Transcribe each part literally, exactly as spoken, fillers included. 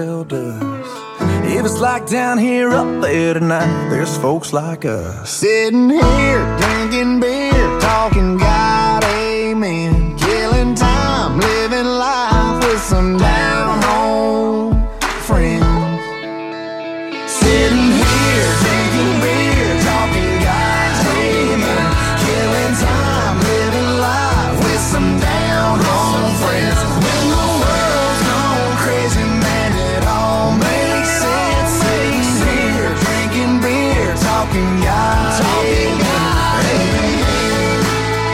well does. If it's like down here, up there tonight, there's folks like us. Sitting here, drinking beer, talking God, amen. Killing time, living life with some down-home friends. Sitting here, drinking beer, talking God, amen. Killing time, living life with some down-home friends. When the world's gone crazy, man, it all makes sense. Sitting here, drinking beer, talking God, talking God, amen.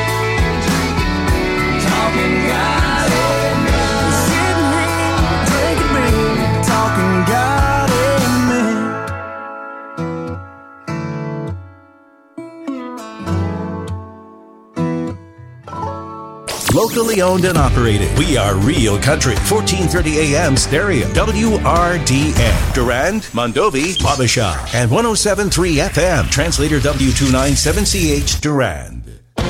Talking God, amen. Sitting here, drinking beer, talking God, amen. Locally owned and operated. We are Real Country. fourteen thirty A M stereo. W R D N. Durand, Mondovi, Wabasha. And one oh seven point three F M. Translator W two ninety-seven C H Durand.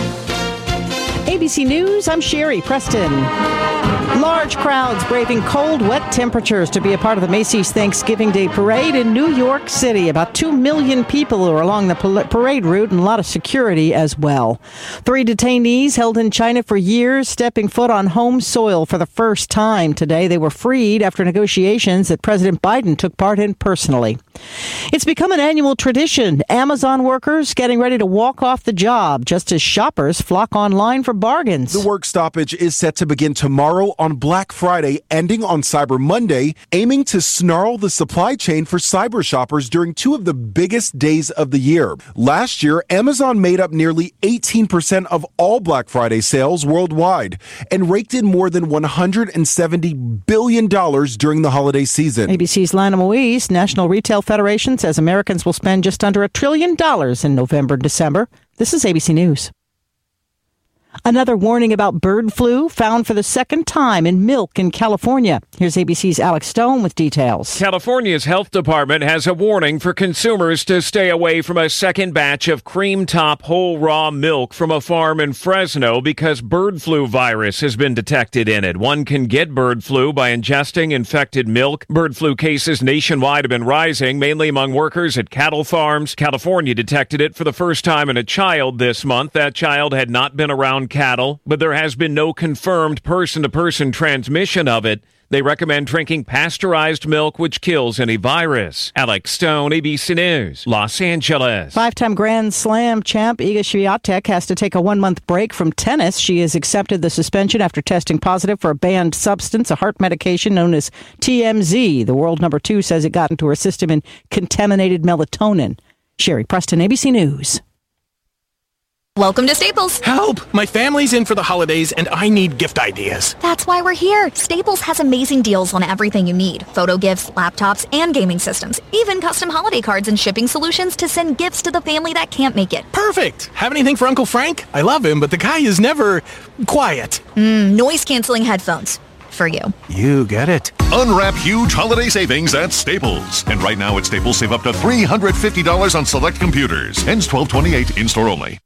A B C News, I'm Sherry Preston. Large crowds braving cold, wet temperatures to be a part of the Macy's Thanksgiving Day Parade in New York City. About two million people are along the parade route and a lot of security as well. Three detainees held in China for years, stepping foot on home soil for the first time today. They were freed after negotiations that President Biden took part in personally. It's become an annual tradition. Amazon workers getting ready to walk off the job just as shoppers flock online for bargains. The work stoppage is set to begin tomorrow on Black Friday, ending on Cyber Monday, aiming to snarl the supply chain for cyber shoppers during two of the biggest days of the year. Last year, Amazon made up nearly eighteen percent of all Black Friday sales worldwide and raked in more than one hundred seventy billion dollars during the holiday season. A B C's Lana Moise, National Retail Federation, says Americans will spend just under a trillion dollars in November and December. This is A B C News. Another warning about bird flu found for the second time in milk in California. Here's A B C's Alex Stone with details. California's health department has a warning for consumers to stay away from a second batch of cream top whole raw milk from a farm in Fresno because bird flu virus has been detected in it. One can get bird flu by ingesting infected milk. Bird flu cases nationwide have been rising, mainly among workers at cattle farms. California detected it for the first time in a child this month. That child had not been around cattle, but there has been no confirmed person-to-person transmission of it. They recommend drinking pasteurized milk, which kills any virus. Alex Stone, A B C News, Los Angeles. Five-time Grand Slam champ Iga Swiatek has to take a one-month break from tennis. She has accepted the suspension after testing positive for a banned substance, a heart medication known as T M Z. The world number two says it got into her system and contaminated melatonin. Sherry Preston, A B C News. Welcome to Staples. Help! My family's in for the holidays and I need gift ideas. That's why we're here. Staples has amazing deals on everything you need. Photo gifts, laptops, and gaming systems. Even custom holiday cards and shipping solutions to send gifts to the family that can't make it. Perfect! Have anything for Uncle Frank? I love him, but the guy is never quiet. Mm, noise-canceling headphones. For you. You get it. Unwrap huge holiday savings at Staples. And right now at Staples, save up to three hundred fifty dollars on select computers. Ends twelve twenty-eight, in-store only.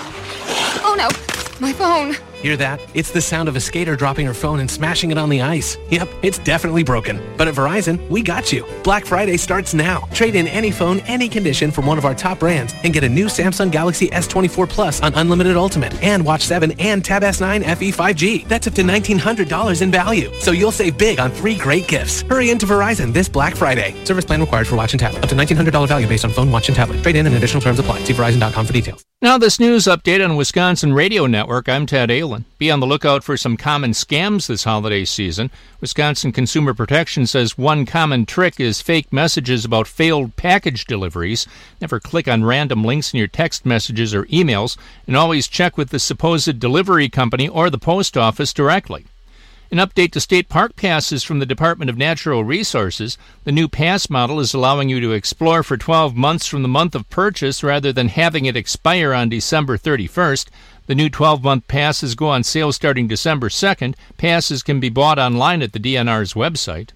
Oh no, my phone. Hear that? It's the sound of a skater dropping her phone and smashing it on the ice. Yep, it's definitely broken. But at Verizon, we got you. Black Friday starts now. Trade in any phone, any condition from one of our top brands and get a new Samsung Galaxy S twenty-four Plus on Unlimited Ultimate and Watch seven and Tab S nine F E five G. That's up to nineteen hundred dollars in value. So you'll save big on three great gifts. Hurry into Verizon this Black Friday. Service plan required for watch and tablet. Up to nineteen hundred dollars value based on phone, watch, and tablet. Trade in and additional terms apply. See Verizon dot com for details. Now this news update on Wisconsin Radio Network. I'm Ted Aylin. Be on the lookout for some common scams this holiday season. Wisconsin Consumer Protection says one common trick is fake messages about failed package deliveries. Never click on random links in your text messages or emails, and always check with the supposed delivery company or the post office directly. An update to state park passes from the Department of Natural Resources. The new pass model is allowing you to explore for twelve months from the month of purchase rather than having it expire on December thirty-first. The new twelve-month passes go on sale starting December second. Passes can be bought online at the D N R's website.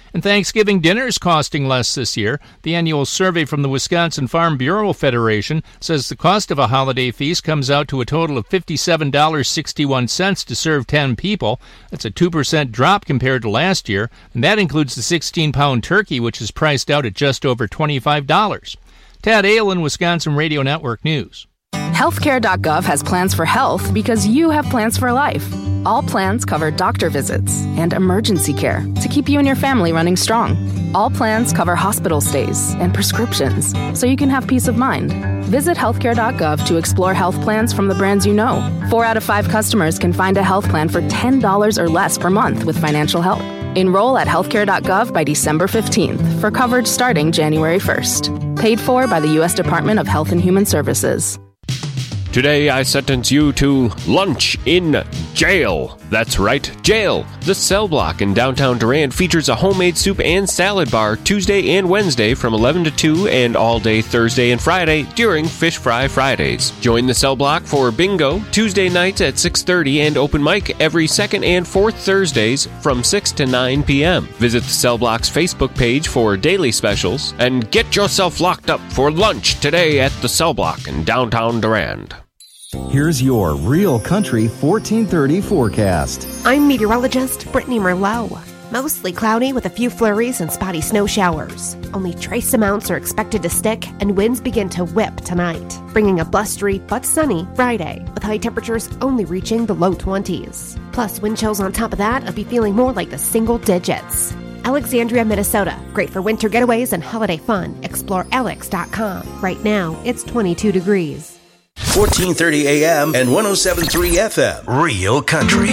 And Thanksgiving dinner is costing less this year. The annual survey from the Wisconsin Farm Bureau Federation says the cost of a holiday feast comes out to a total of fifty-seven dollars and sixty-one cents to serve ten people. That's a two percent drop compared to last year, and that includes the sixteen-pound turkey, which is priced out at just over twenty-five dollars. Tad Aylin, Wisconsin Radio Network News. Healthcare dot gov has plans for health because you have plans for life. All plans cover doctor visits and emergency care to keep you and your family running strong. All plans cover hospital stays and prescriptions so you can have peace of mind. Visit healthcare dot gov to explore health plans from the brands you know. Four out of five customers can find a health plan for ten dollars or less per month with financial help. Enroll at healthcare dot gov by December fifteenth for coverage starting January first. Paid for by the U S Department of Health and Human Services. Today, I sentence you to lunch in jail. That's right, jail. The Cell Block in downtown Durand features a homemade soup and salad bar Tuesday and Wednesday from eleven to two and all day Thursday and Friday during Fish Fry Fridays. Join the Cell Block for bingo Tuesday nights at six thirty and open mic every second and fourth Thursdays from six to nine p.m. Visit the Cell Block's Facebook page for daily specials and get yourself locked up for lunch today at the Cell Block in downtown Durand. Here's your Real Country fourteen thirty forecast. I'm meteorologist Brittany Merlot. Mostly cloudy with a few flurries and spotty snow showers. Only trace amounts are expected to stick, and winds begin to whip tonight, bringing a blustery but sunny Friday, with high temperatures only reaching the low twenties. Plus, wind chills on top of that will be feeling more like the single digits. Alexandria, Minnesota. Great for winter getaways and holiday fun. Explore alex dot com. Right now, it's twenty-two degrees. fourteen thirty a.m. and one oh seven point three F M. Real Country.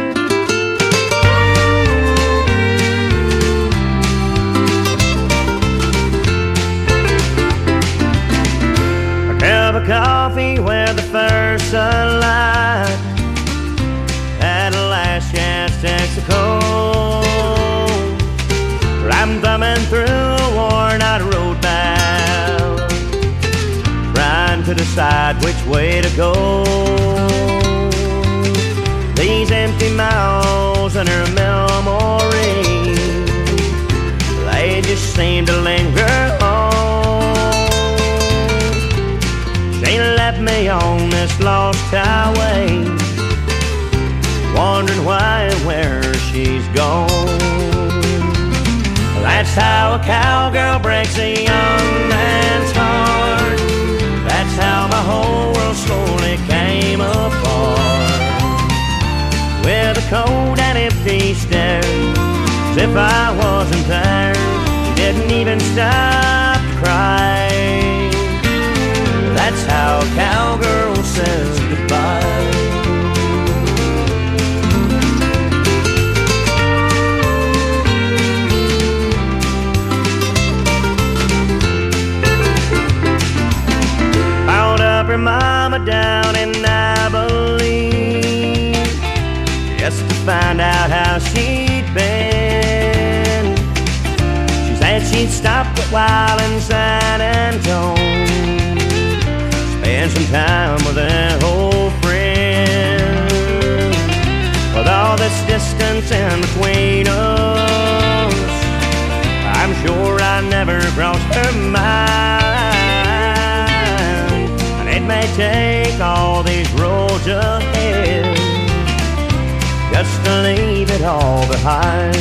A cup of coffee where the first sunlight at a last chance takes a cold. I'm thumbing through a worn out road map, trying to decide which way to go. These empty miles and her memory, they just seem to linger on. She left me on this lost highway, wondering why and where she's gone. That's how a cowgirl breaks a young man's heart. That's how my whole world slowly came apart. With a cold and empty stare, as if I wasn't there. She didn't even stop to cry. That's how a cowgirl says goodbye. Her mama down in Abilene, just to find out how she'd been. She said she'd stop a while in San Antone, spend some time with an old friend. With all this distance in between us, I'm sure I never crossed her mind. It may take all these roads ahead just to leave it all behind.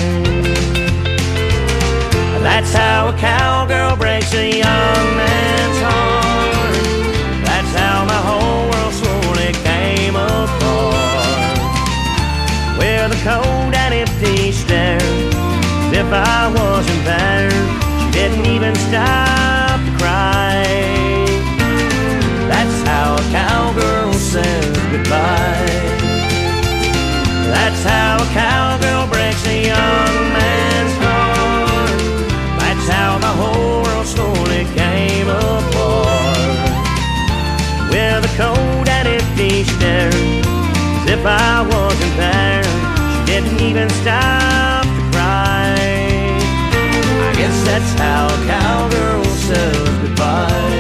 That's how a cowgirl breaks a young man's heart. That's how my whole world slowly came apart. With a cold and empty stare, as if I wasn't there. She didn't even stop to cry. That's how a cowgirl says goodbye. That's how a cowgirl breaks a young man's heart. That's how the whole world slowly came apart. With a cold and empty stare, as if I wasn't there. She didn't even stop to cry. I guess that's how a cowgirl says goodbye.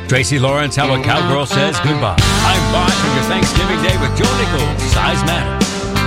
Tracy Lawrence, How a Cowgirl Says Goodbye. I'm Bosch on your Thanksgiving Day with Joe Nichols. Size matters.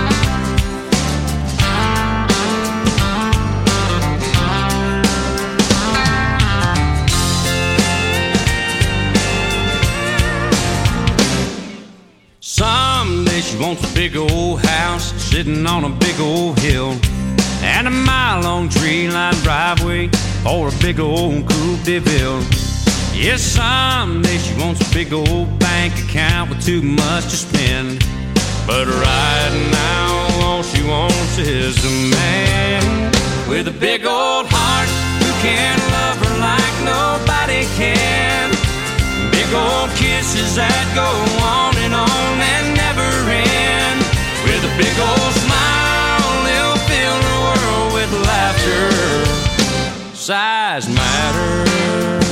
Someday she wants a big old house sitting on a big old hill, and a mile-long tree-lined driveway for a big old coupe de ville. Yes, someday she wants a big old bank account with too much to spend. But right now all she wants is a man with a big old heart who can love her like nobody can. Big old kisses that go on and on and never end. With a big old smile, they'll fill the world with laughter. Size matters.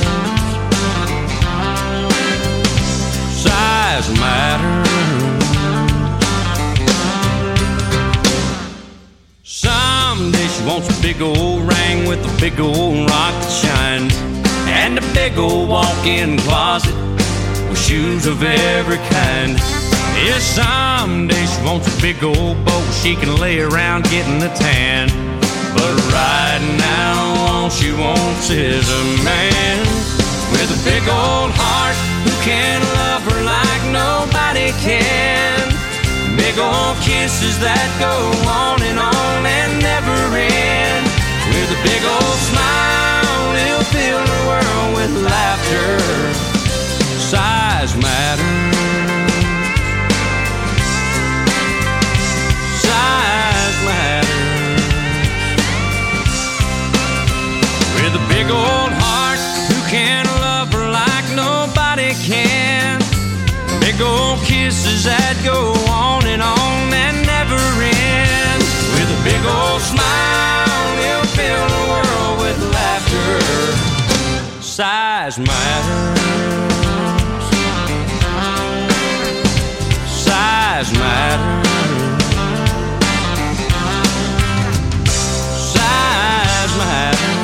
Size matters. Someday she wants a big old ring with a big old rock that shines, and a big old walk-in closet with shoes of every kind. Yes, someday she wants a big old boat she can lay around getting a tan. But right now all she wants is a man with a big old heart who can love her like nobody can. Big old kisses that go on and on and never end. With a big old smile, he'll fill the world with laughter. Size matters. Size matters. With a big old heart who can love her like nobody can. Big old kisses that go on and on and never end. With a big old smile, he'll fill the world with laughter. Size matters. Size matters. Size matters.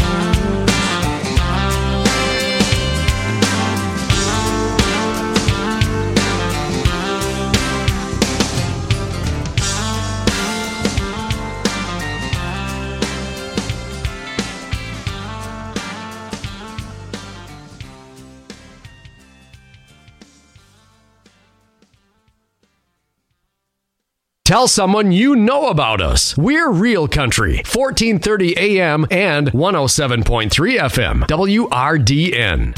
Tell someone you know about us. We're Real Country, fourteen thirty A M and one oh seven point three F M, W R D N.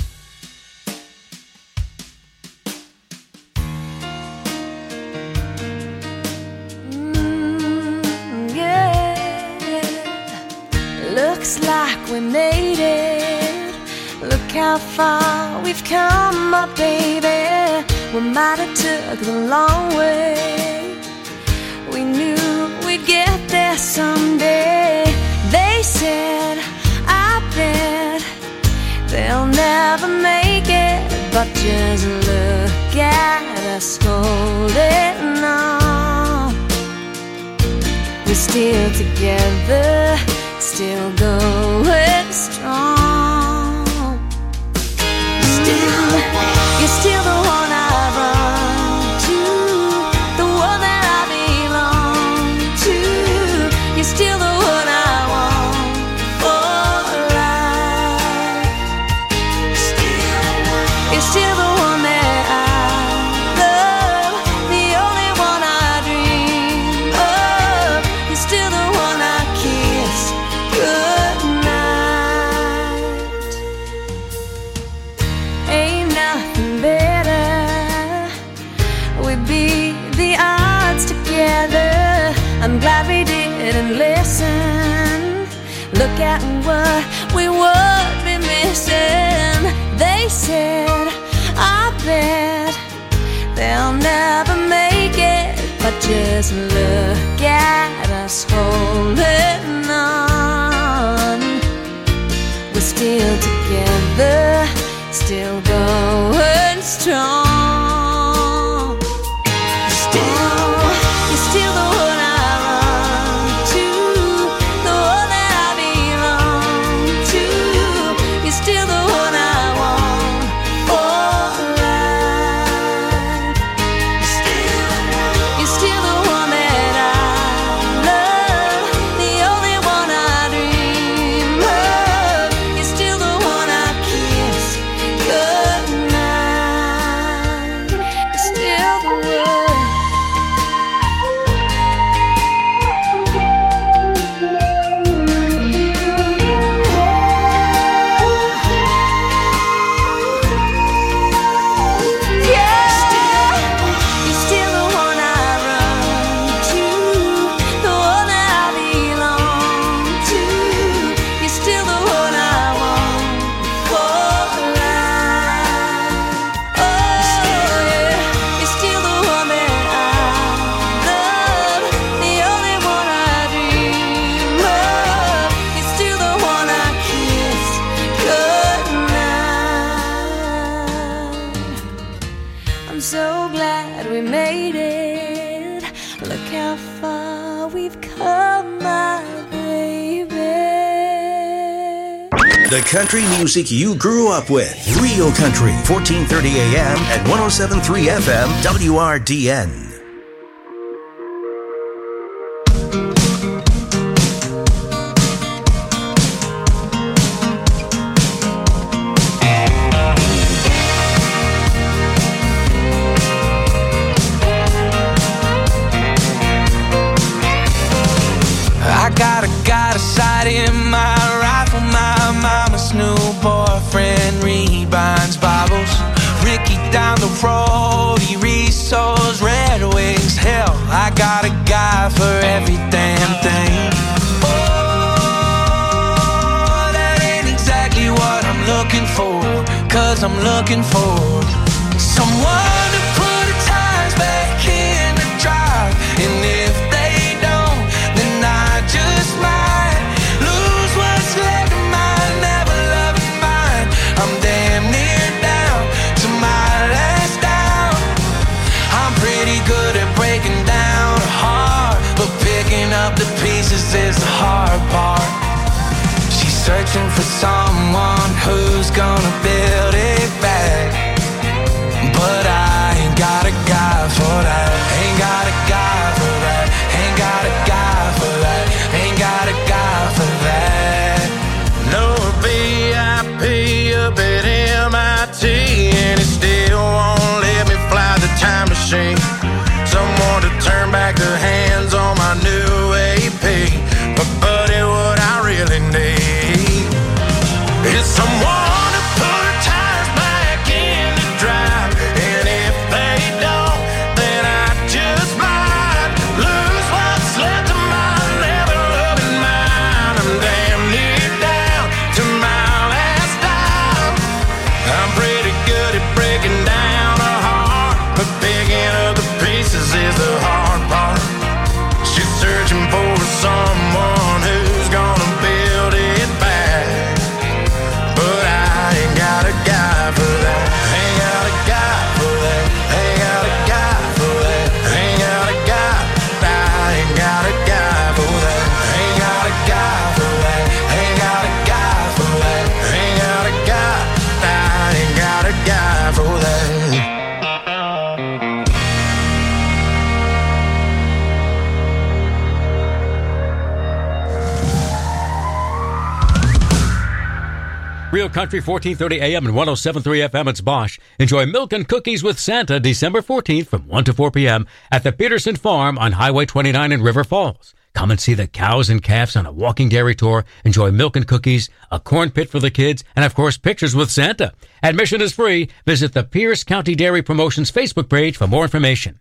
Mm, yeah. Looks like we made it. Look how far we've come, my baby. We might have took the long way. We knew we'd get there someday. They said, I bet they'll never make it. But just look at us holding on. We're still together, still going strong. Still, you're still the one I run to, the one that you're still the one I want for life. Still, you're still the one that I love, the only one I dream of. You're still the one I kiss goodnight. Ain't nothing better. We beat the odds together. I'm glad we didn't listen. Look at what we would be missing. They said, I bet they'll never make it. But just look at us holding on. We're still together, still going strong. Still, you're still the one I run to, the one that I belong to. You're still the one I want for country music you grew up with. Real Country, fourteen thirty A M and one oh seven point three F M, W R D N. In my rifle, my mama's new boyfriend rebinds Bibles. Ricky down the road, he resows Red Wings. Hell, I got a guy for every damn thing. Oh, that ain't exactly what I'm looking for, 'cause I'm looking for someone to put the tires back in the drive. And if they don't, then I just might up the pieces is the hard part. She's searching for someone who's gonna build it back, but I ain't got a guy for that. Ain't got a guy for that. Ain't got a guy for that. Ain't got a guy for that. No B I P up at M I T, and it still won't let me fly the time machine. Someone to turn back the hands on my new A P. But buddy, what I really need is someone to put tires back in the drive. And if they don't, then I just might lose what's left of my never-loving mind. I'm damn near down to my last dime. I'm pretty good at breaking down a heart, but picking up the pieces is the hard part. She's searching for someone who's gonna build it back, but I ain't got a guy for that. Ain't got a guy for that. Ain't got a guy for that. Ain't got a guy. I ain't got a guy for that. Ain't got a guy for that. Ain't got a guy for that. Ain't got a guy. I ain't got a guy for that. Real Country, fourteen thirty A M and one oh seven point three F M. It's Bosch. Enjoy Milk and Cookies with Santa December fourteenth from one to four P M at the Peterson Farm on Highway twenty-nine in River Falls. Come and see the cows and calves on a walking dairy tour. Enjoy milk and cookies, a corn pit for the kids, and of course, pictures with Santa. Admission is free. Visit the Pierce County Dairy Promotions Facebook page for more information.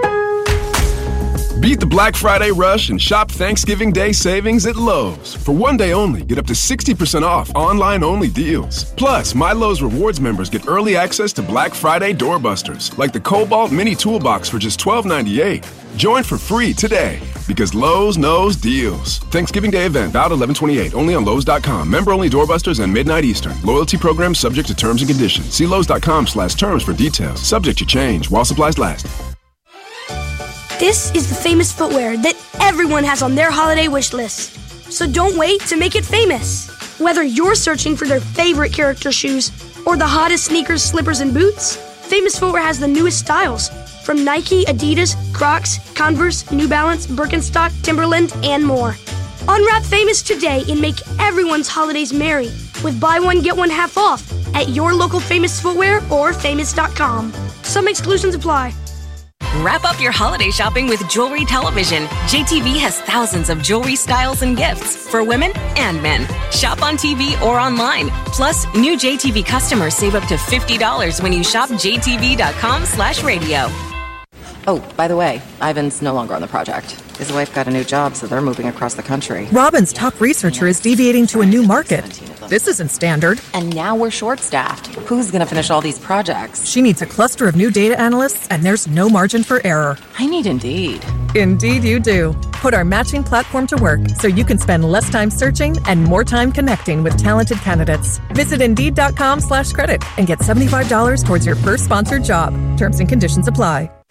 Beat the Black Friday rush and shop Thanksgiving Day savings at Lowe's. For one day only, get up to sixty percent off online-only deals. Plus, My Lowe's Rewards members get early access to Black Friday doorbusters, like the Cobalt Mini Toolbox for just twelve ninety-eight. Join for free today, because Lowe's knows deals. Thanksgiving Day event, valid eleven twenty-eight, only on Lowe's dot com. Member-only doorbusters and midnight Eastern. Loyalty program subject to terms and conditions. See Lowe's dot com slash terms for details. Subject to change while supplies last. This is the famous footwear that everyone has on their holiday wish list. So don't wait to make it famous. Whether you're searching for their favorite character shoes or the hottest sneakers, slippers, and boots, Famous Footwear has the newest styles from Nike, Adidas, Crocs, Converse, New Balance, Birkenstock, Timberland, and more. Unwrap Famous today and make everyone's holidays merry with buy one, get one half off at your local Famous Footwear or famous dot com. Some exclusions apply. Wrap up your holiday shopping with Jewelry Television. J T V has thousands of jewelry styles and gifts for women and men. Shop on T V or online. Plus, new J T V customers save up to fifty dollars when you shop J T V dot com slash radio. Oh, by the way, Ivan's no longer on the project. His wife got a new job, so they're moving across the country. Robin's top researcher is deviating to a new market. This isn't standard. And now we're short-staffed. Who's going to finish all these projects? She needs a cluster of new data analysts, and there's no margin for error. I need Indeed. Indeed you do. Put our matching platform to work so you can spend less time searching and more time connecting with talented candidates. Visit Indeed.com slash credit and get seventy-five dollars towards your first sponsored job. Terms and conditions apply.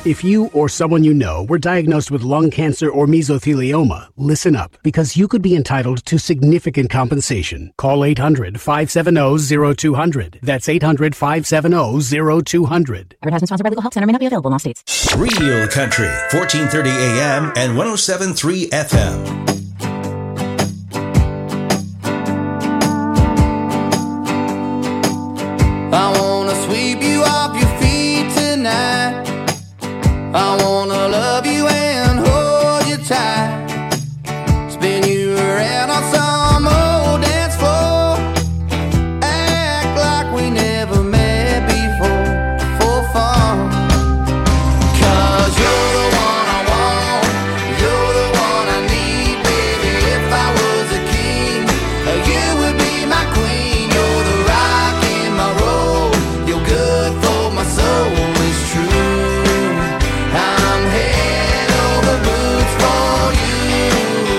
If you or someone you know were diagnosed with lung cancer or mesothelioma, listen up, because you could be entitled to significant compensation. Call eight hundred, five seven zero, zero two zero zero. That's eight hundred, five seven zero, zero two zero zero. Advertisement sponsored by Legal Help Center. May not be available in all states. Real Country, fourteen thirty A M and one oh seven point three F M. I wanna sweep you off your feet tonight. I wanna love you and hold you tight. Spin you around on some old dance floor. Act like we never met before, for fun. Cause you're the one I want, you're the one I need, baby. If I was a king, you would be my queen. You're the rock in my road, you're good for my soul, it's true. I'm head over boots for you.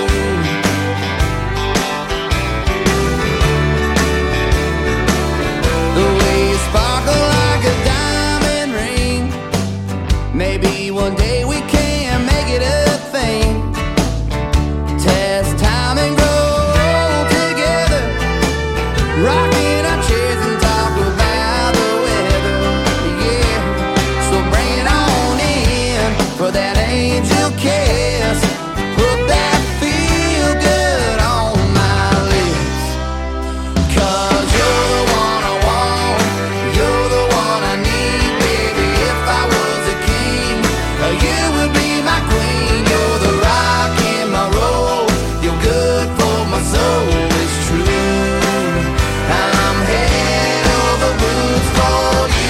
The way you sparkle like a diamond ring. Maybe one day we can make it a thing. Test time and grow together. Rocking our chairs and talk about the weather. Yeah, so bring it on in for that angel kiss. Put that feel good on my lips. Cause you're the one I want, you're the one I need, baby. If I was a king, you would be my queen. You're the rock in my road, you're good for my soul, it's true. I'm head over boots for you.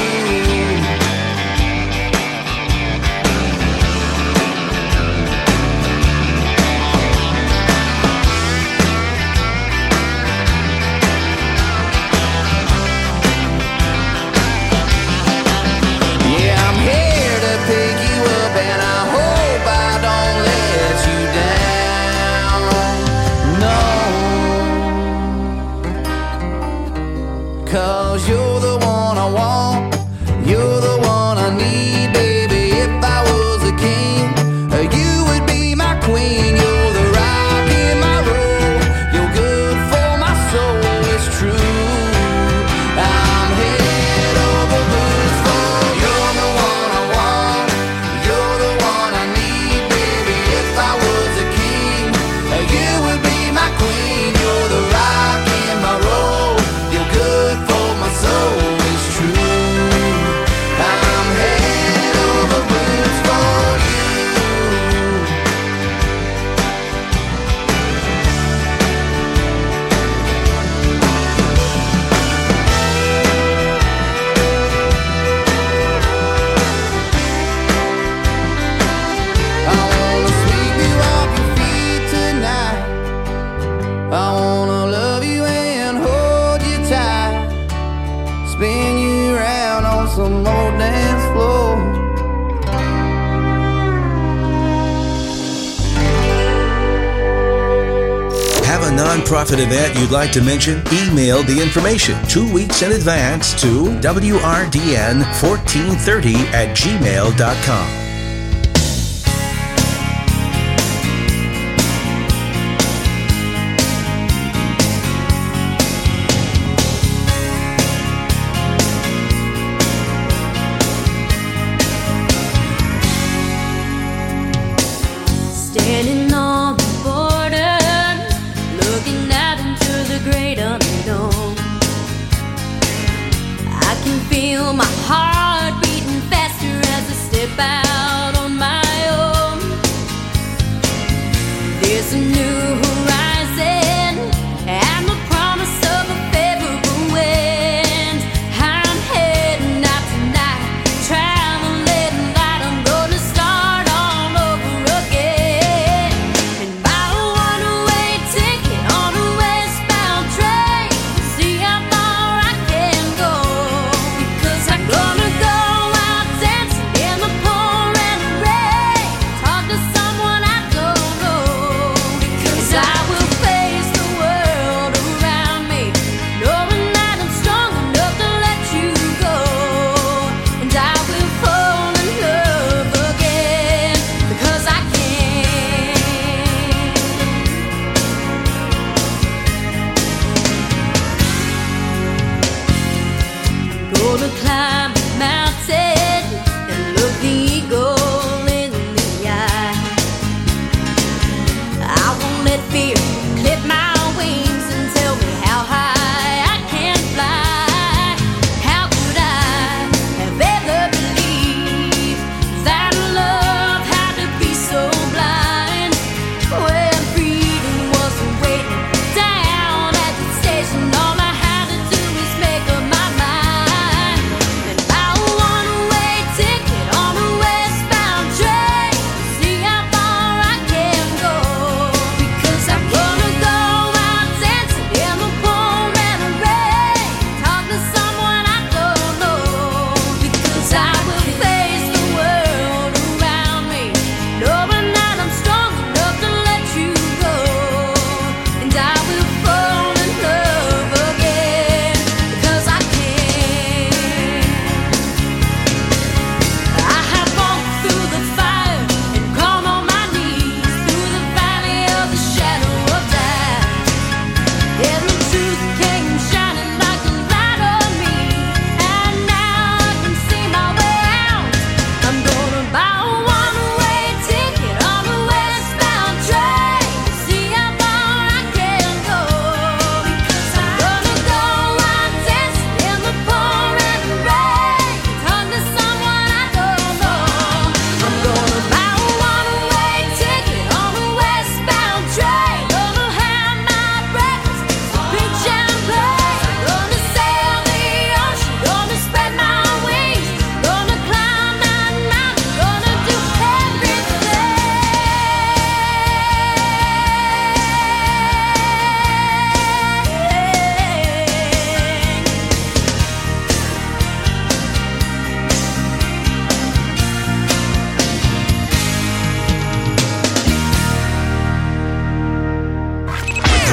Yeah, I'm here to pick you up, and I hope I don't let you down. No, cause you're the one I want, you're the one I need, baby. If I was a king, you would be my queen. You're the rock in my road, you're good for my soul, it's true. I'm head over boots for you. You're the one I want, you're the one I need, baby. If I was a king, you would be my queen. You're the rock in my road, you're good for my soul, it's true. I'm head over boots for you. I wanna sweep you off your feet tonight. I wanna love you and hold you tight. Spin you around on some old dance floor. Have a nonprofit event you'd like to mention? Email the information two weeks in advance to W R D N fourteen thirty at gmail dot com. Standing on the border, looking out into the great unknown. I can feel my heart beating faster as I step out on my own. There's a new horizon and the promise of a favorable wind. I'm heading out tonight, traveling light. I'm gonna start all over again. And buy a one-way ticket on a westbound train. See how far I can go. Because I'm gonna go out dancing in the pouring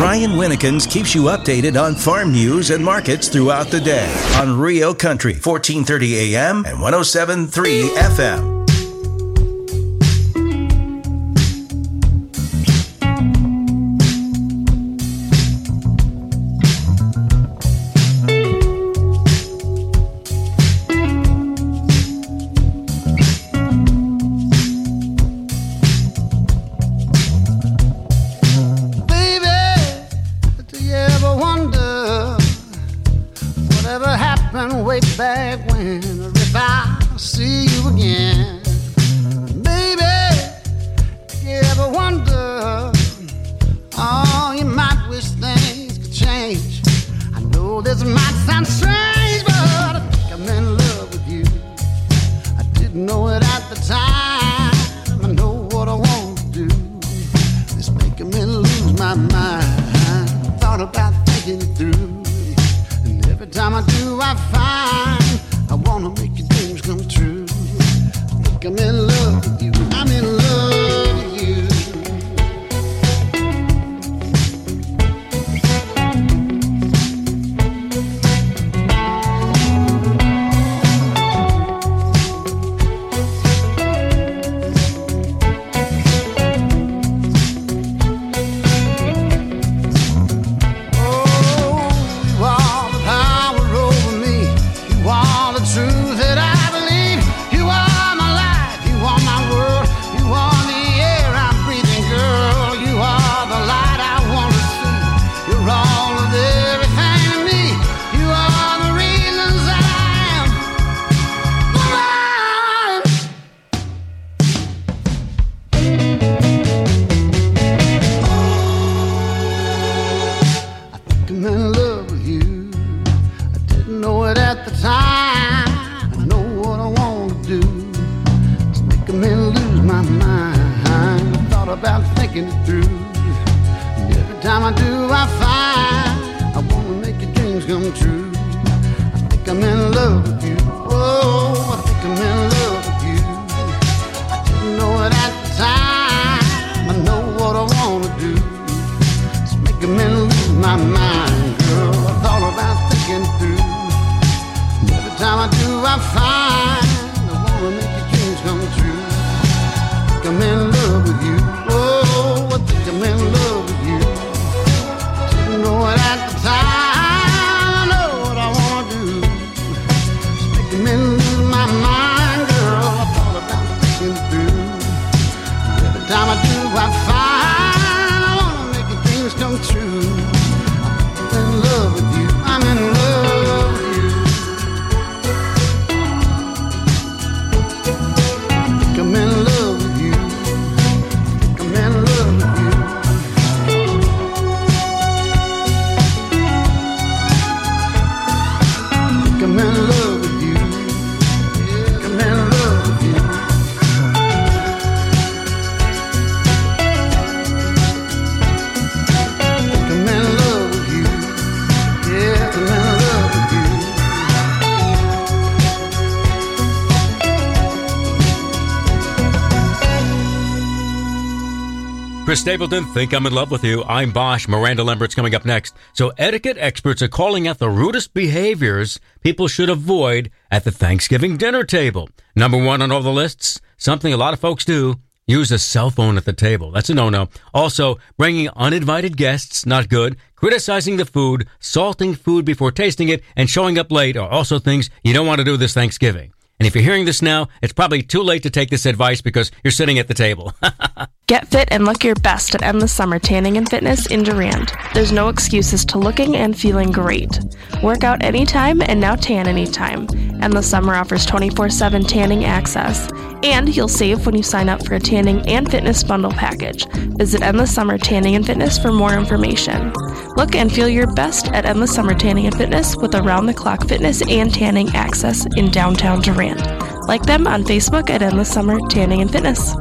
Ryan Winnikins keeps you updated on farm news and markets throughout the day on Rio Country, fourteen thirty A M and one oh seven point three F M. Way back when, or if I see you again, baby, you ever wonder, oh, you might wish things could change. I know this might sound strange, but I think I'm in love with you. I didn't know it at the time. I know what I want to do. It's making me lose my mind. Thought about thinking it through. Every time I do, I find I wanna make your dreams come true. I think I'm in love with you. I'm in love with you. Chris Stapleton, Think I'm in Love with You. I'm Bosch. Miranda Lembert's coming up next. So etiquette experts are calling out the rudest behaviors people should avoid at the Thanksgiving dinner table. Number one on all the lists, something a lot of folks do, use a cell phone at the table. That's a no-no. Also, bringing uninvited guests, not good. Criticizing the food, salting food before tasting it, and showing up late are also things you don't want to do this Thanksgiving. And if you're hearing this now, it's probably too late to take this advice because you're sitting at the table. Get fit and look your best at Endless Summer Tanning and Fitness in Durand. There's no excuses to looking and feeling great. Work out anytime and now tan anytime. Endless Summer offers twenty-four seven tanning access. And you'll save when you sign up for a tanning and fitness bundle package. Visit Endless Summer Tanning and Fitness for more information. Look and feel your best at Endless Summer Tanning and Fitness with around-the-clock fitness and tanning access in downtown Durand. Like them on Facebook at Endless Summer Tanning and Fitness.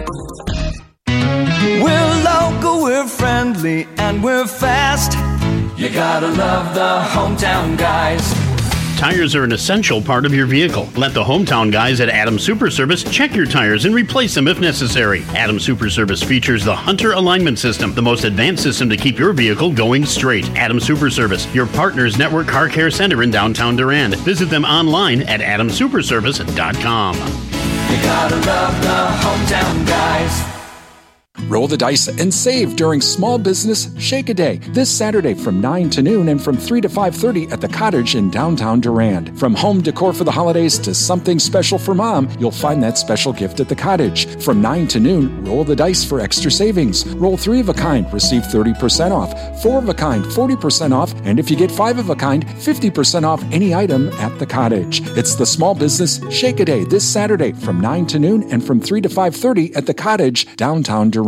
We're local, we're friendly, and we're fast. You gotta love the hometown guys. Tires are an essential part of your vehicle. Let the hometown guys at Adams Super Service check your tires and replace them if necessary. Adams Super Service features the Hunter Alignment System, the most advanced system to keep your vehicle going straight. Adams Super Service, your partner's network car care center in downtown Durand. Visit them online at adams super service dot com. You gotta love the hometown guys. Roll the dice and save during Small Business Shake-A-Day this Saturday from nine to noon and from three to five thirty at the Cottage in downtown Durand. From home decor for the holidays to something special for mom, you'll find that special gift at the Cottage. From nine to noon, roll the dice for extra savings. Roll three of a kind, receive thirty percent off. Four of a kind, forty percent off. And if you get five of a kind, fifty percent off any item at the Cottage. It's the Small Business Shake-A-Day this Saturday from nine to noon and from three to five thirty at the Cottage, downtown Durand.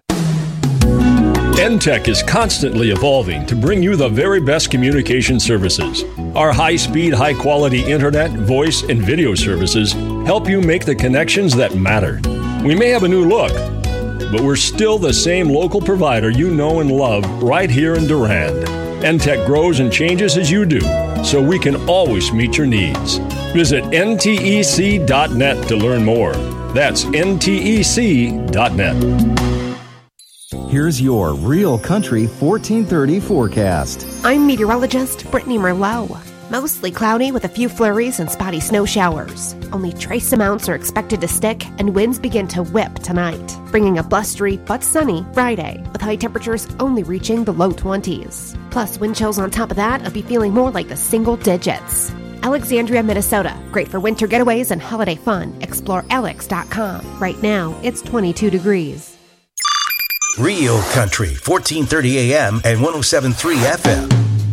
N Tech is constantly evolving to bring you the very best communication services. Our high-speed, high-quality internet, voice, and video services help you make the connections that matter. We may have a new look, but we're still the same local provider you know and love right here in Durand. N Tech grows and changes as you do, so we can always meet your needs. Visit N T E C dot net to learn more. That's N T E C dot net. Here's your Real Country fourteen thirty forecast. I'm meteorologist Brittany Merlot. Mostly cloudy with a few flurries and spotty snow showers. Only trace amounts are expected to stick, and winds begin to whip tonight, bringing a blustery but sunny Friday, with high temperatures only reaching the low twenties. Plus, wind chills on top of that will be feeling more like the single digits. Alexandria, Minnesota. Great for winter getaways and holiday fun. Explore alex dot com. Right now, it's twenty-two degrees. Real Country, fourteen thirty A M and one oh seven point three F M.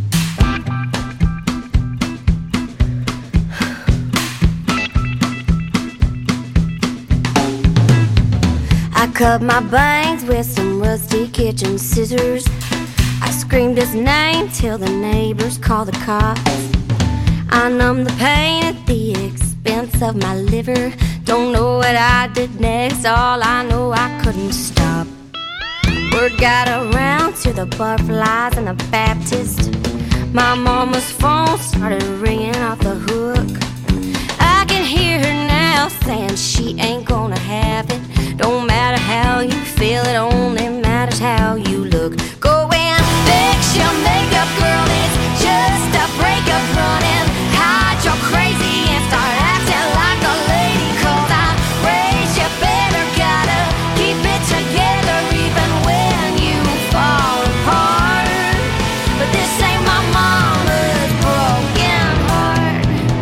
I cut my bangs with some rusty kitchen scissors. I screamed his name till the neighbors called the cops. I numbed the pain at the expense of my liver. Don't know what I did next, all I know I couldn't stop. Word got around to the butterflies and the Baptist. My mama's phone started ringing off the hook. I can hear her now saying she ain't gonna have it. Don't matter how you feel, it only matters how you look. Go and fix your makeup, girl, it's just a breakup running. Hide your crazy and start acting like a lady, 'cause I raised you better, gotta keep it together even when you fall apart. But this ain't my mama's broken heart.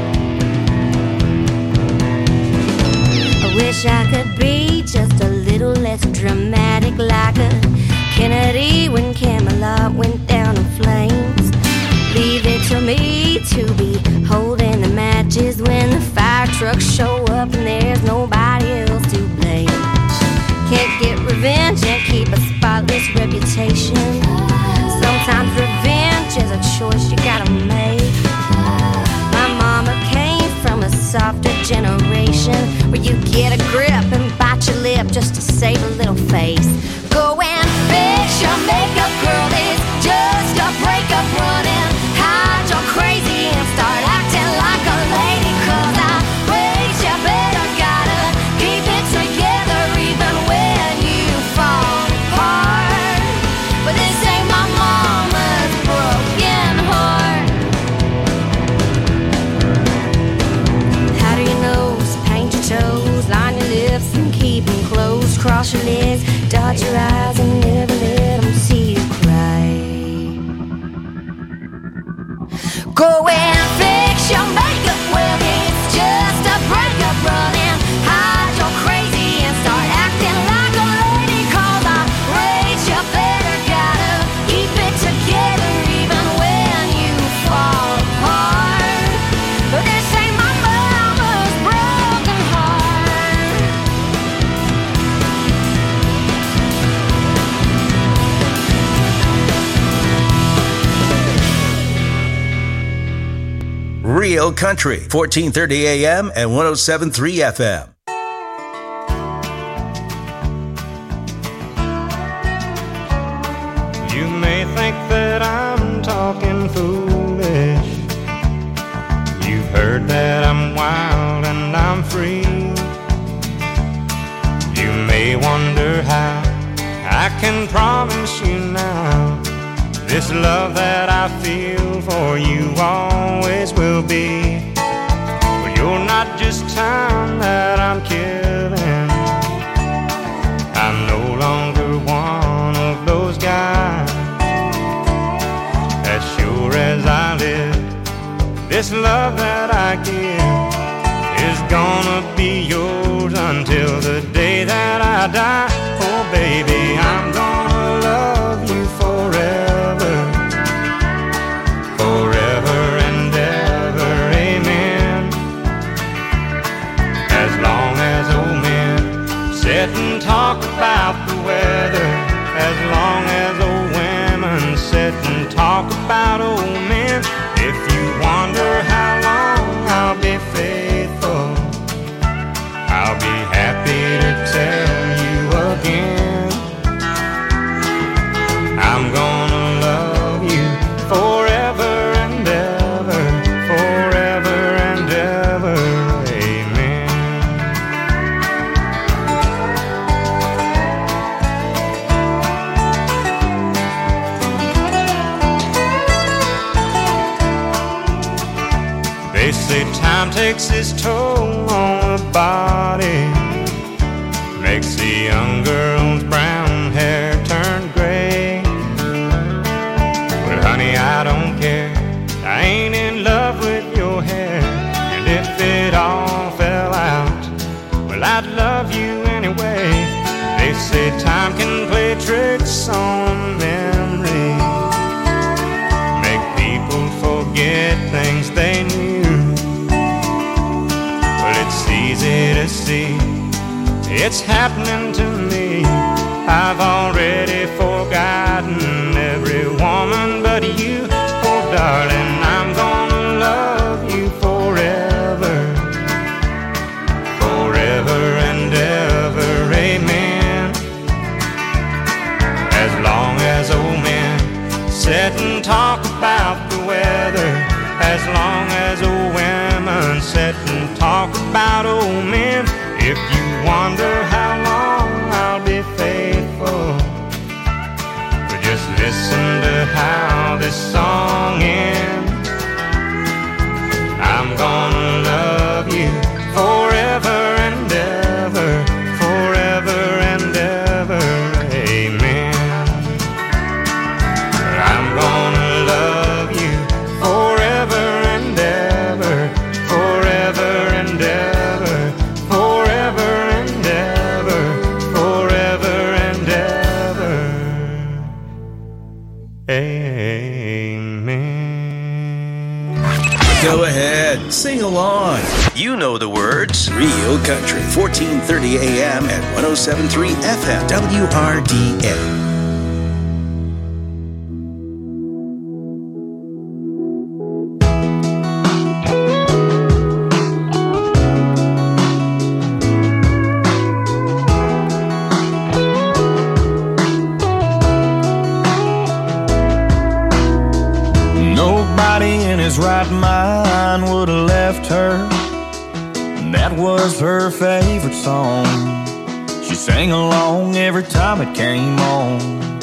I wish I could be just a little less dramatic, like a Kennedy when Camelot went down in flames. Leave it to me to be holding the matches when the fire trucks show up and there's nobody else to blame. Can't get revenge and keep a spotless reputation. Sometimes revenge is a choice you gotta make. My mama came from a softer generation where you get a grip and bite your lip just to save a little face. Go and fix your makeup, girl, it's just a breakup running. Hide your crazy and start acting like a lady, 'cause I raised you better, gotta keep it together even when you fall apart. But this ain't my mama's broken heart. Powder your nose, paint your toes, line your lips and keep them closed. Cross your legs, dot your eyes and never let them see you cry. Go and fix your makeup, well, it's just a breakup running. Hide your crazy and start acting like a lady, 'cause I raised you better, gotta keep it together even when you fall apart. But this ain't my mama's broken heart. Real Country, fourteen thirty A M and one oh seven point three F M. You may think that I'm talking foolish. heard that I'm wild and I'm free. You may wonder how I can promise you now this love that I feel for you always will be. But you're not just time that I'm killing. I'm no longer one of those guys. As sure as I live, this love that I give is gonna be yours until the day that I die. Oh baby, I'm gonna love you forever, forever and ever, amen. As long as old men sit and talk about the weather, as long as old women sit and talk about old men. If you wonder how long I'll be faithful, I'll be happy to tell you again. I'm gonna love you forever and ever, forever and ever, amen. They say time takes its toll on the body, makes the young girl's brown hair turn gray. Well, honey, I don't care, I ain't in love with your hair. And if it all fell out, well, I'd love you anyway. They say time can play tricks on memory, make people forget things they knew. It's easy to see, it's happening to me. I've already forgotten every woman but you. Oh darling, I'm gonna love you forever, forever and ever, amen. As long as old men sit and talk about the weather, as long as old women sit and talk about old men. If you wonder how long I'll be faithful, but just listen to how this song ends. I'm gonna love you forever and ever, forever and ever, amen. I'm gonna love you forever and ever, forever and ever, forever and ever, forever and ever, amen. Go ahead, sing along. You know the words. Real Country, fourteen thirty A M and one oh seven point three F M, W R D A. Right mind would have left her, and that was her favorite song. She sang along every time it came on.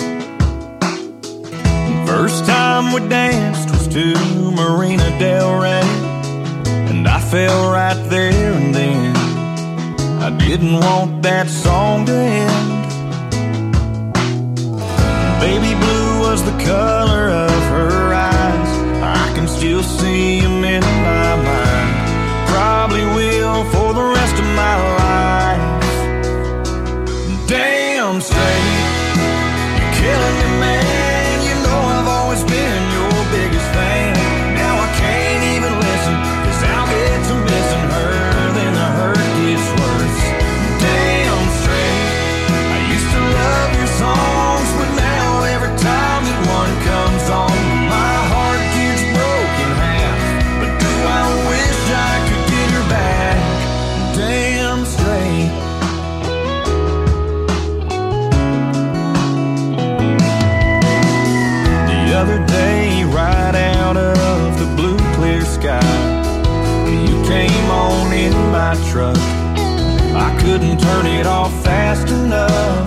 First time we danced was to Marina Del Rey, and I fell right there and then. I didn't want that song to end. Baby blue was the color of her eyes, I can still see him in my mind. Probably will for the rest of my life. Damn straight, you're killing me, man. You know I've always been your biggest fan. Now I can't even listen, cause I'll get to missing her, then the hurt gets worse. Damn straight, I used to love your songs, but now every time that one comes on, my heart gets broken half. But do I my truck. I couldn't turn it off fast enough.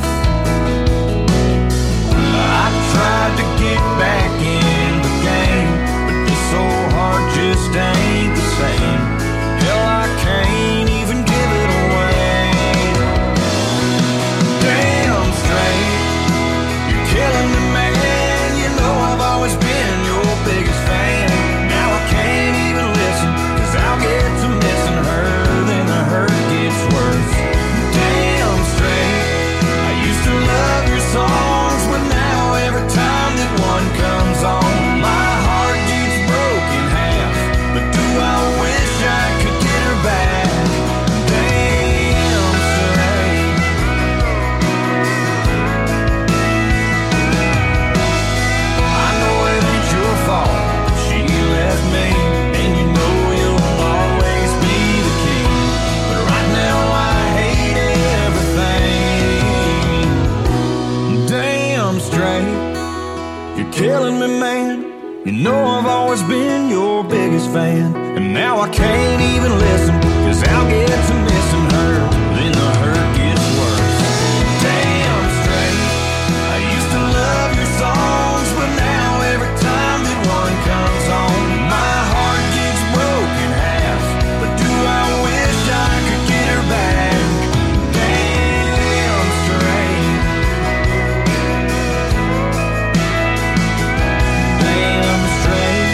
I tried to get back in the game, but this old heart just ain't the same. Hell, I can't even give it away. Damn straight, you're killing me, man. You know I've always been your biggest fan. Now I can't even listen, cause I'll get to missing her, then the hurt gets worse. Damn straight, I used to love your songs, but now every time that one comes on, my heart gets broken half. But do I wish I could get her back? Damn straight. I know it ain't your fault she left me, and you know you'll always be the king. But right now I hate everything. Damn straight, you're killing me, man. You know I've always been your biggest fan, and now I can't even listen, cause I'll get to missing her, then the hurt gets worse. Damn straight, I used to love your songs, but now every time that one comes on, my heart gets broken half. But do I wish I could get her back? Damn straight. Damn straight.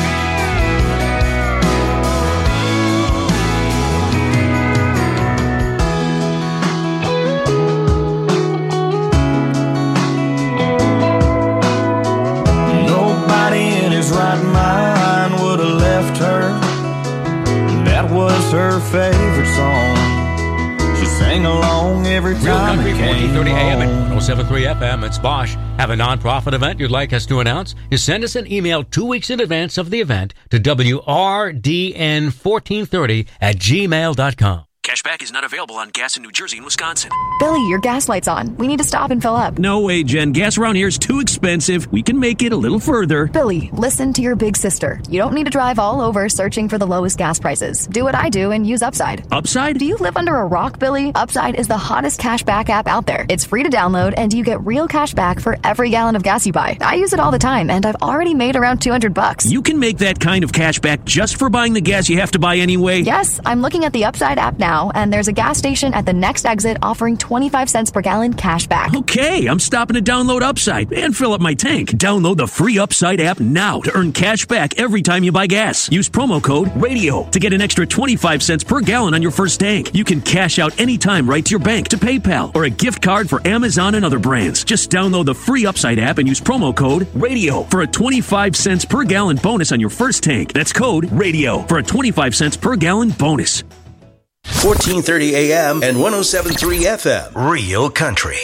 Nobody in his right mind would have left her. That was her favorite song. She sang along every Real time Country it fourteen came thirty A M on. at one oh seven point three F M. It's Bosch. Have a nonprofit event you'd like us to announce? You send us an email two weeks in advance of the event to W R D N fourteen thirty at gmail dot com. Cashback is not available on gas in New Jersey and Wisconsin. Billy, your gas light's on. We need to stop and fill up. No way, Jen. Gas around here is too expensive. We can make it a little further. Billy, listen to your big sister. You don't need to drive all over searching for the lowest gas prices. Do what I do and use Upside. Upside? Do you live under a rock, Billy? Upside is the hottest cashback app out there. It's free to download, and you get real cash back for every gallon of gas you buy. I use it all the time, and I've already made around two hundred bucks. You can make that kind of cash back just for buying the gas you have to buy anyway? Yes, I'm looking at the Upside app now, and there's a gas station at the next exit offering twenty-five cents per gallon cash back. Okay, I'm stopping to download Upside and fill up my tank. Download the free Upside app now to earn cash back every time you buy gas. Use promo code RADIO to get an extra twenty-five cents per gallon on your first tank. You can cash out anytime right to your bank, to PayPal, or a gift card for Amazon and other brands. Just download the free Upside app and use promo code RADIO for a twenty-five cents per gallon bonus on your first tank. That's code RADIO for a twenty-five cents per gallon bonus. fourteen thirty A M and one oh seven point three F M. Real Country.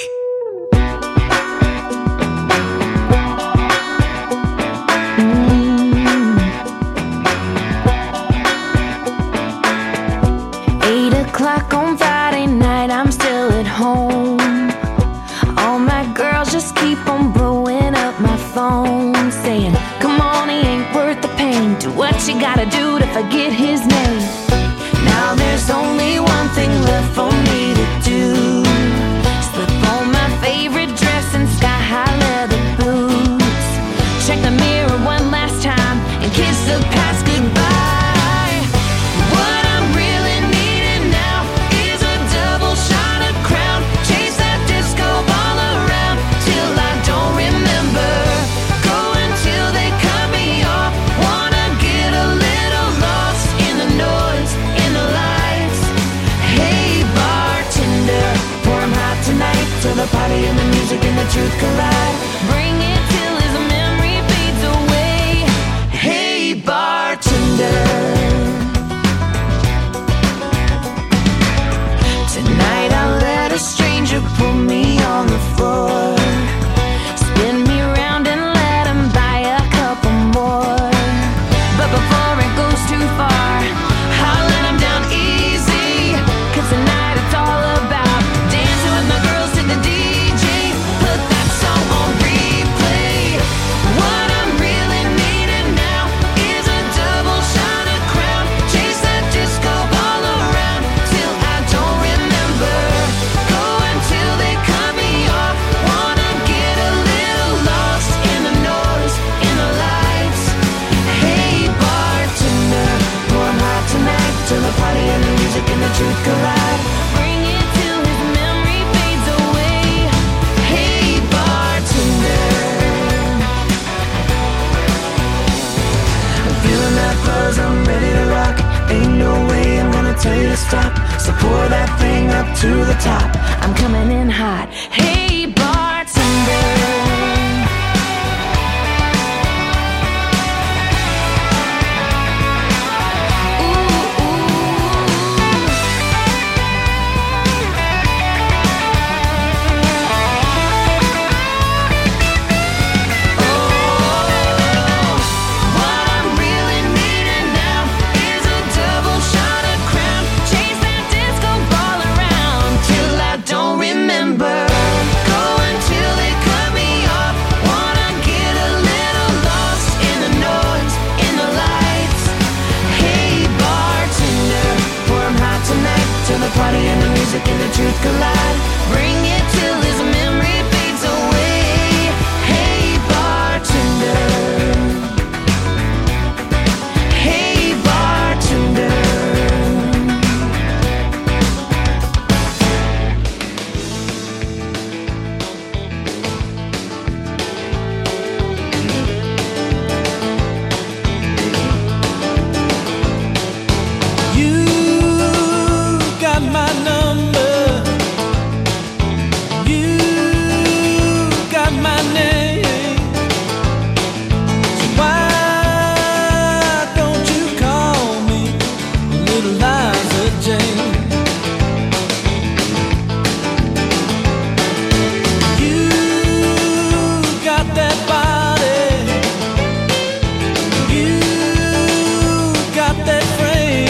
Eight o'clock on Friday night, I'm still at home. All my girls just keep on blowing up my phone, saying, come on, he ain't worth the pain. Do what you gotta do to forget his name. Now there's only one thing left for me to do. Slip on my favorite dress and sky-high leather boots. Check the mirror one last time and kiss the past goodbye. What I'm really needing now is a double shot of Crown. Chase that disco ball around till I don't remember. Go until they cut me off. Wanna get a little lost in the noise, in the lights. Hey bartender, pour 'em hot tonight till the party and the music and the truth collide. Bring it till his memory fades away. Hey bartender, tonight I'll let a stranger put me on the floor. Spin me round and let him buy a couple more. But before it goes too far, I'll let him down easy. Cause tonight it's all about dancing with my girls to the D J. Put that song truth collide. Bring it till his memory fades away. Hey, bartender, I'm feeling that buzz, I'm ready to rock. Ain't no way I'm gonna tell you to stop. So pour that thing up to the top. I'm coming in hot. Hey, bartender. Party and the music and the truth collide. Bring it till his memory fades away. Hey, bartender. Hey, bartender. My number, you got my name. So why don't you call me Little Liza Jane? You got that body, you got that frame.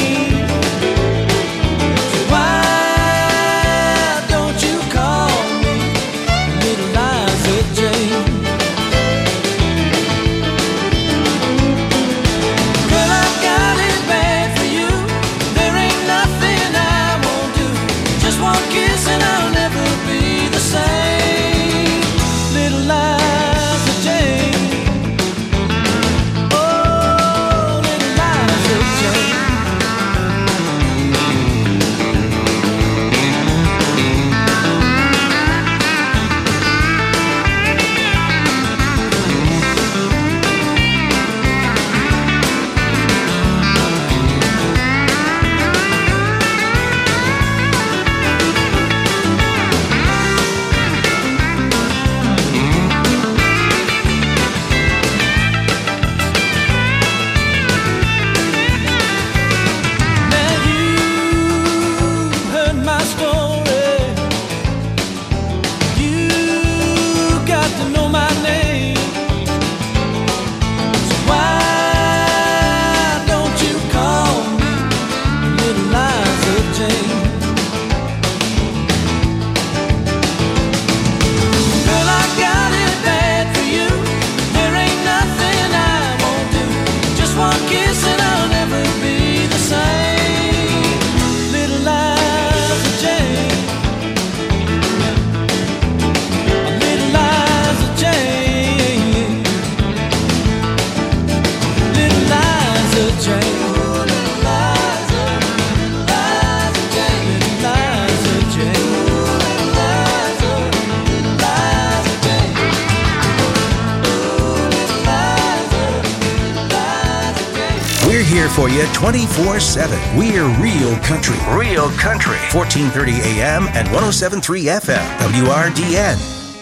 Here for you twenty-four seven. We're Real Country. Real Country. fourteen thirty A M and one oh seven point three F M. W R D N.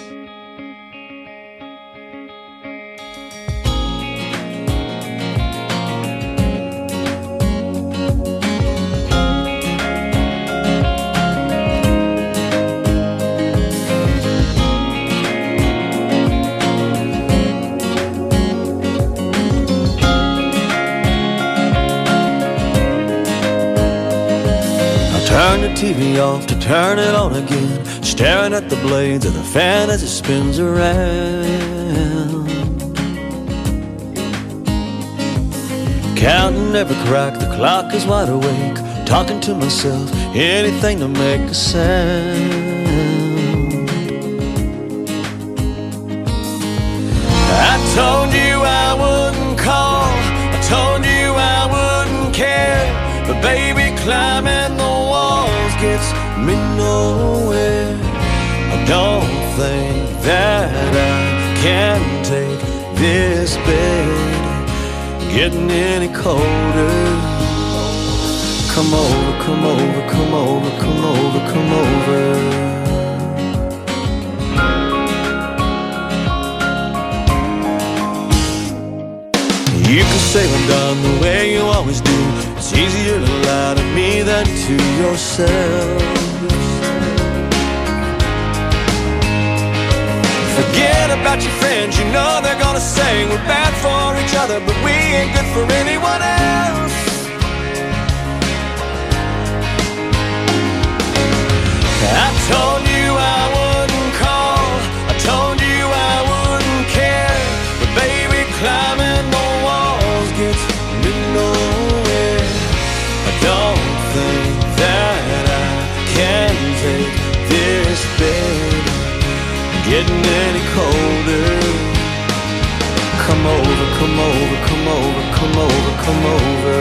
Turn the T V off to turn it on again, staring at the blades of the fan as it spins around. Counting every crack, the clock is wide awake, talking to myself, anything to make a sound. I told you I wouldn't call, I told you I wouldn't care, but baby, climbing the wall gets me nowhere. I don't think that I can take this bed getting any colder. Come over, come over, come over, come over, come over. You can say I'm done the way you always do. It's easier to lie to me than to yourself. Forget about your friends, you know they're gonna say we're bad for each other, but we ain't good for anyone else. I told you I wouldn't call, I told you I wouldn't care, but baby, climbing the walls gets me nowhere. I don't think that I can take this bed getting any colder. Come over, come over, come over, come over, come over.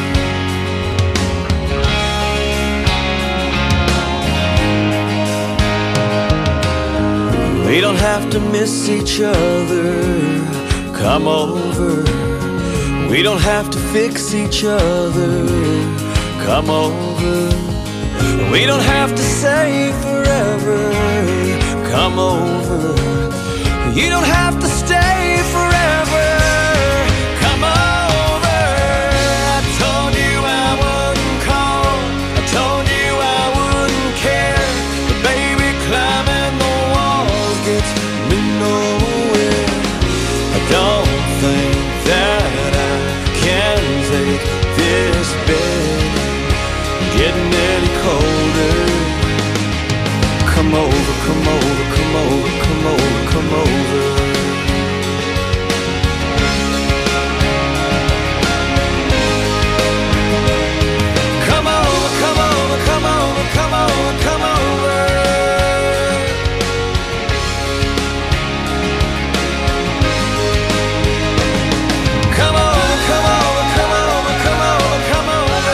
We don't have to miss each other. Come over. We don't have to fix each other. Come over. We don't have to say forever. Come over. You don't have to stay forever. Come over. I told you I wouldn't call, I told you I wouldn't care, but baby, climbing the walls gets me nowhere. I don't think that I can take this bed getting any colder. Come over, come over, come over, come over, come over. Come over, come over, come over, come over, come over. Come over, come over, come over, come over, come over.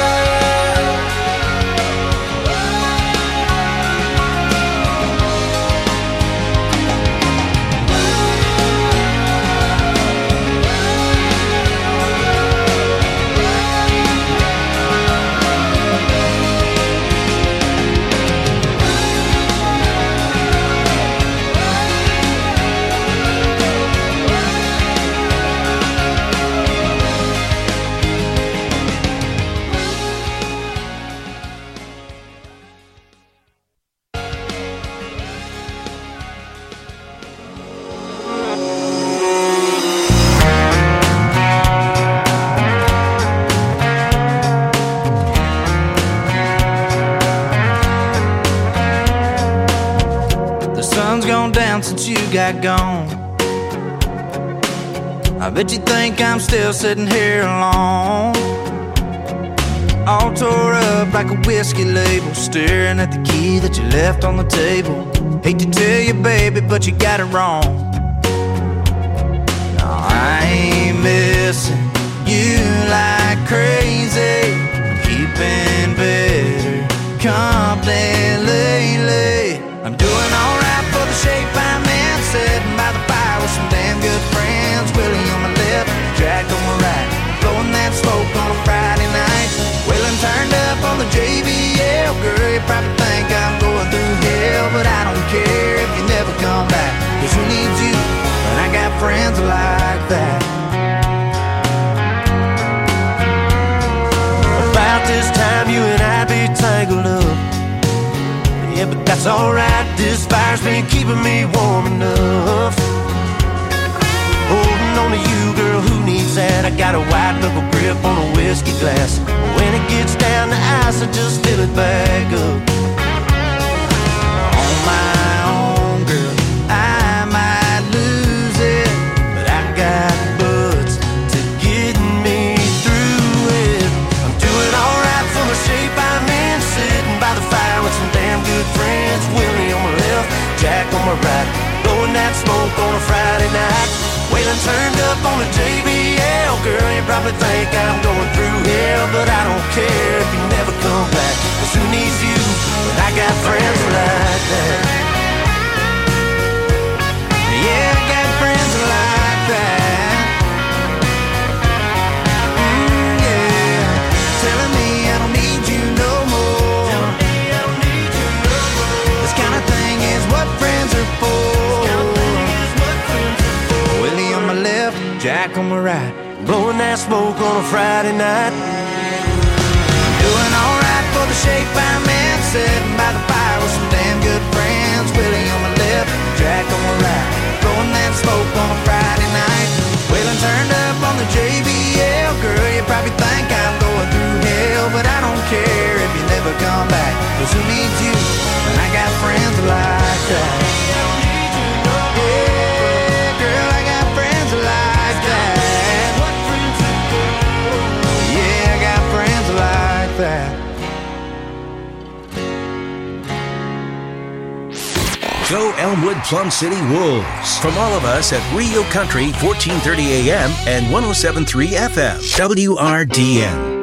Since you got gone, I bet you think I'm still sitting here alone, all tore up like a whiskey label, staring at the key that you left on the table. Hate to tell you, baby, but you got it wrong. No, I ain't missing you like crazy, keeping better company lately. I'm doing alright for the shape I'm in, sitting by the fire with some damn good friends. Willie on my left, Jack on my right, blowing that smoke on a Friday night. Waylon turned up on the J B L. Girl, you probably think I'm going through hell, but I don't care if you never come back, cause who needs you when I got friends like that? About this time you and I be tangled up, yeah, but that's alright, this fire's been keeping me warm enough. Holding on to you, girl, who needs that? I got a white knuckle grip on a whiskey glass. When it gets down to ice, I just fill it back up. On my own, girl, I might lose it, but I got butts to get me through it. I'm doing alright for the shape I'm in, sitting by the fire with some damn good friends. Willie on my left, Jack on my right, blowing that smoke on a Friday night. Waylon turned up on the J B L. Girl, you probably think I'm going through hell, but I don't care if you never come back, cause who needs you blowing that smoke on a Friday night. Doing alright for the shape I'm in, sitting by the fire with some damn good friends. Willie on my left, Jack on my right, blowing that smoke on a Friday night. Waylon turned up on the J B L. Girl, you probably think I'm going through hell, but I don't care if you never come back, 'cause who needs you when I got friends like that? Yeah, girl, I got friends like that. Yeah, I got friends like that. Go Elmwood Plum City Wolves. From all of us at Rio Country, fourteen thirty A M and one oh seven point three F M. W R D N.